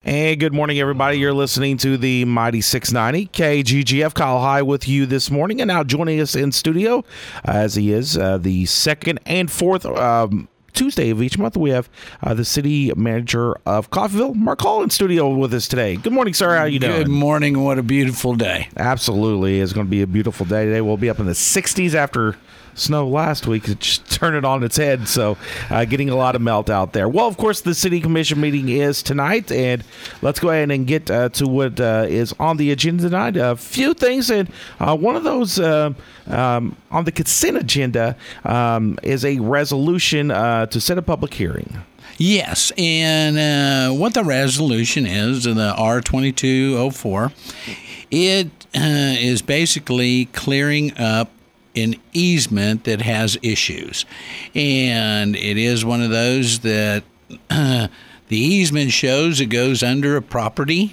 And good morning, everybody. You're listening to the Mighty 690 KGGF. Kyle High with you this morning, and now joining us in studio, as he is the second and fourth Tuesday of each month, we have the city manager of Coffeyville, Mark Hall, in studio with us today. Good morning, sir. How are you doing? Good morning. What a beautiful day. Absolutely. It's going to be a beautiful day today. We'll be up in the 60s after snow last week. It just turned it on its head, so getting a lot of melt out there. Well, of course, the city commission meeting is tonight, and let's go ahead and get to what is on the agenda tonight. A few things, and one of those on the consent agenda is a resolution to set a public hearing. Yes, and what the resolution is, the R2204, it is basically clearing up an easement that has issues. And it is one of those that the easement shows it goes under a property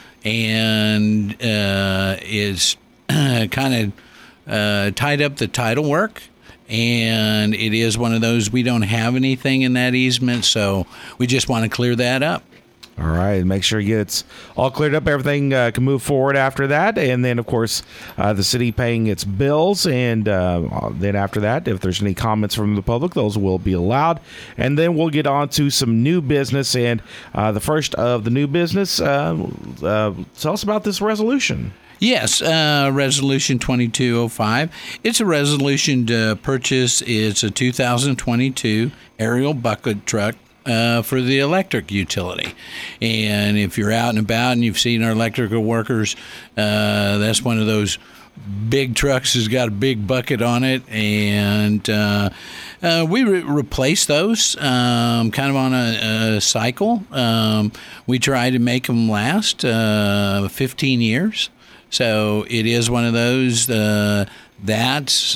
and is kind of tied up the title work. And it is one of those, we don't have anything in that easement, so we just want to clear that up. All right, make sure it's all cleared up. Everything can move forward after that. And then, of course, the city paying its bills. And then after that, if there's any comments from the public, those will be allowed. And then we'll get on to some new business. And the first of the new business, tell us about this resolution. Yes, Resolution 2205. It's a resolution to purchase. It's a 2022 aerial bucket truck for the electric utility. And if you're out and about and you've seen our electrical workers, that's one of those big trucks that's got a big bucket on it. And we replace those kind of on a cycle. We try to make them last 15 years. So it is one of those, that's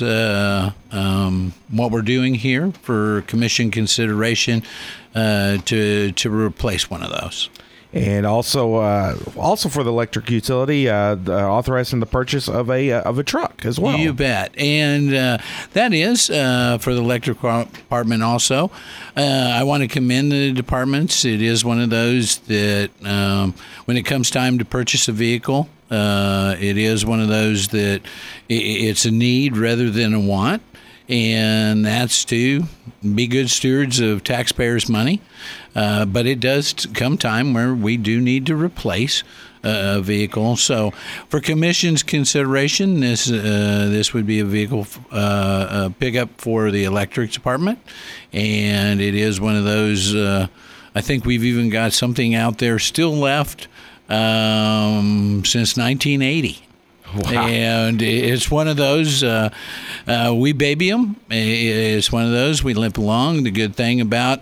what we're doing here for commission consideration to replace one of those. And also for the electric utility, authorizing the purchase of a truck as well. You bet. And that is for the electric department also. I want to commend the departments. It is one of those that when it comes time to purchase a vehicle, it is one of those that it's a need rather than a want. And that's to be good stewards of taxpayers' money. But it does come time where we do need to replace a vehicle. So for commission's consideration, this would be a vehicle pickup for the electric department. And it is one of those, I think we've even got something out there still left since 1980. Wow. And it's one of those, we baby them. It's one of those, we limp along. The good thing about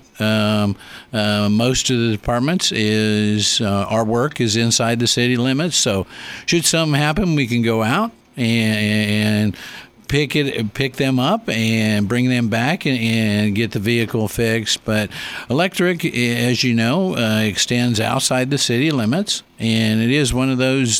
most of the departments is our work is inside the city limits. So should something happen, we can go out and pick them up and bring them back and get the vehicle fixed. But electric, as you know, extends outside the city limits, and it is one of those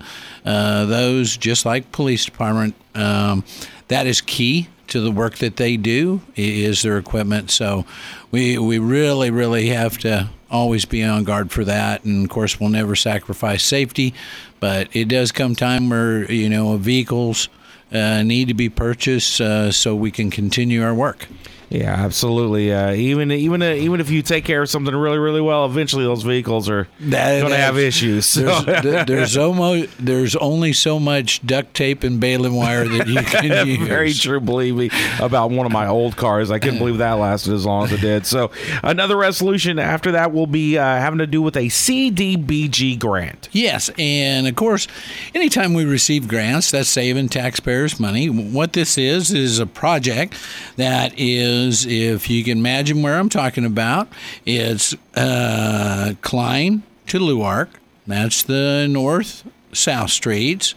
just like police department, that is key to the work that they do is their equipment. So we really, really have to always be on guard for that. And of course, we'll never sacrifice safety, but it does come time where, vehicles need to be purchased so we can continue our work. Yeah, absolutely. Even if you take care of something really, really well, eventually those vehicles are going to have issues. So. There's only so much duct tape and baling wire that you can use. Very true. Believe me, about one of my old cars, I couldn't believe that lasted as long as it did. So another resolution after that will be having to do with a CDBG grant. Yes, and of course, anytime we receive grants, that's saving taxpayers money. What this is a project that is, if you can imagine where I'm talking about, it's Klein to Luark. That's the north-south streets.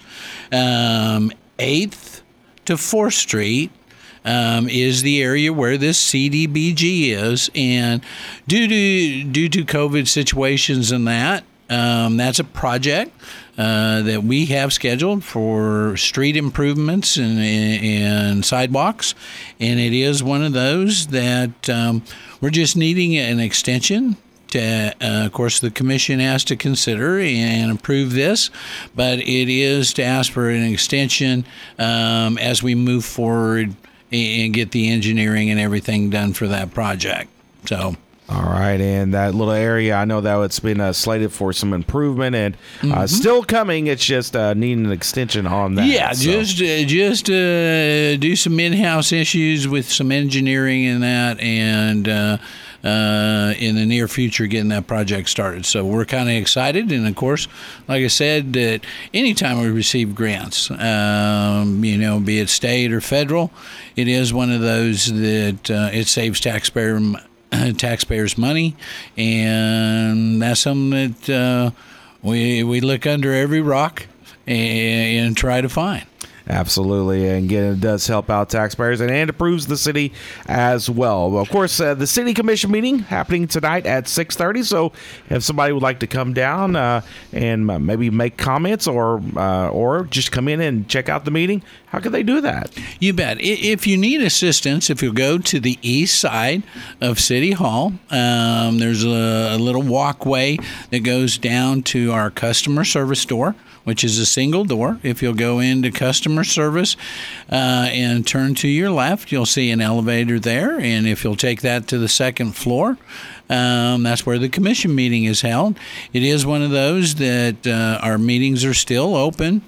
8th to 4th Street is the area where this CDBG is. And due to COVID situations and that's a project that we have scheduled for street improvements and sidewalks. And it is one of those that we're just needing an extension of course, the commission has to consider and approve this, but it is to ask for an extension as we move forward and get the engineering and everything done for that project. So. All right, and that little area, I know that it's been slated for some improvement and still coming. It's just needing an extension on that. Yeah, so. just do some in-house issues with some engineering and that, and in the near future getting that project started. So we're kind of excited, and of course, like I said, that anytime we receive grants, be it state or federal, it is one of those that it saves taxpayers' money, and that's something that we look under every rock and try to find. Absolutely, and again, it does help out taxpayers and improves the city as well. Of course, the city commission meeting happening tonight at 6:30. So, if somebody would like to come down and maybe make comments or just come in and check out the meeting, how could they do that? You bet. If you need assistance, if you go to the east side of City Hall, there's a little walkway that goes down to our customer service door, which is a single door. If you'll go into customer service and turn to your left, you'll see an elevator there. And if you'll take that to the second floor, that's where the commission meeting is held. It is one of those that our meetings are still open.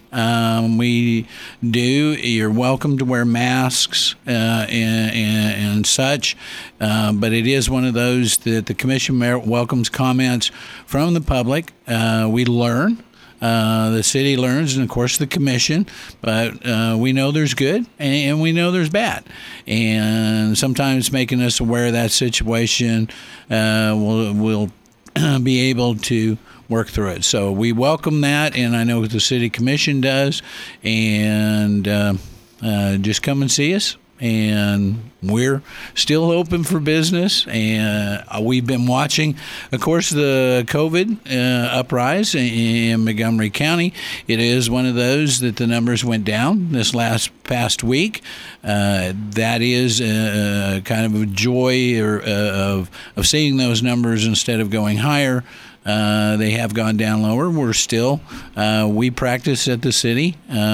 You're welcome to wear masks and such, but it is one of those that the commission welcomes comments from the public. We learn. The city learns, and of course the commission, but we know there's good and we know there's bad, and sometimes making us aware of that situation will be able to work through it. So we welcome that, and I know the city commission does, and just come and see us. And we're still open for business, and we've been watching, of course, the COVID uprise in Montgomery County. It is one of those that the numbers went down this past week. That is kind of a joy of seeing those numbers instead of going higher. They have gone down lower. We're still, we practice at the city.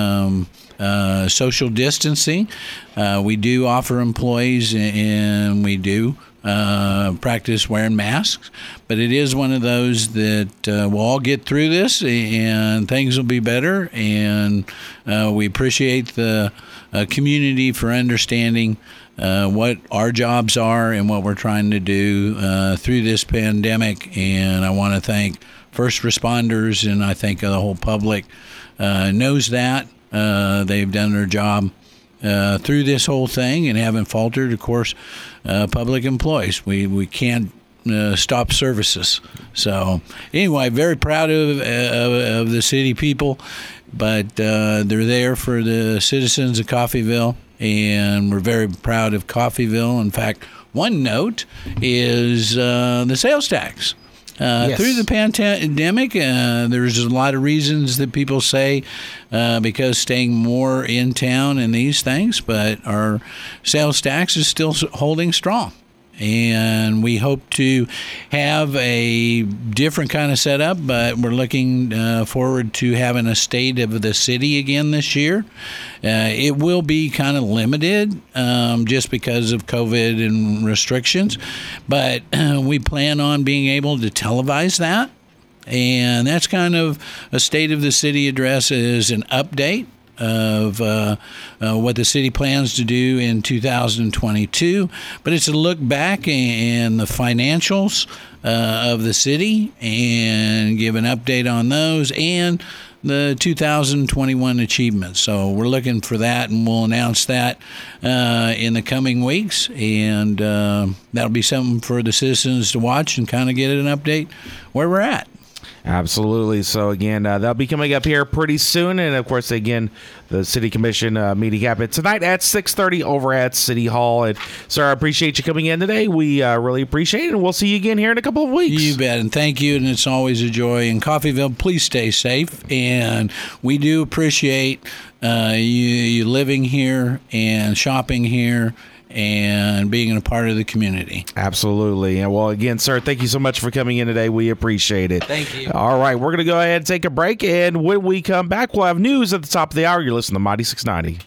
Social distancing. We do offer employees, and we do practice wearing masks. But it is one of those that we'll all get through this, and things will be better. And we appreciate the community for understanding what our jobs are and what we're trying to do through this pandemic. And I want to thank first responders, and I think the whole public knows that. They've done their job through this whole thing and haven't faltered. Of course, public employees, we can't stop services. So anyway, very proud of the city people, but they're there for the citizens of Coffeyville, and we're very proud of Coffeyville. In fact, one note is the sales tax. Yes. Through the pandemic, there's a lot of reasons that people say because staying more in town and these things, but our sales tax is still holding strong. And we hope to have a different kind of setup, but we're looking forward to having a state of the city again this year. It will be kind of limited just because of COVID and restrictions, but we plan on being able to televise that. And that's kind of a state of the city address, is an update of what the city plans to do in 2022, but it's a look back in the financials of the city and give an update on those and the 2021 achievements. So we're looking for that, and we'll announce that in the coming weeks, and that'll be something for the citizens to watch and kind of get an update where we're at. Absolutely. So again, that'll be coming up here pretty soon, and of course, again, the City Commission meeting happened tonight at 6:30 over at City Hall. And sir, I appreciate you coming in today. We really appreciate it, and we'll see you again here in a couple of weeks. You bet, and thank you, and it's always a joy. In Coffeyville, please stay safe, and we do appreciate you living here and shopping here. and being a part of the community. Absolutely. And well, again, sir, thank you so much for coming in today. We appreciate it. Thank you. All right, we're going to go ahead and take a break, and when we come back, we'll have news at the top of the hour. You're listening to Mighty 690.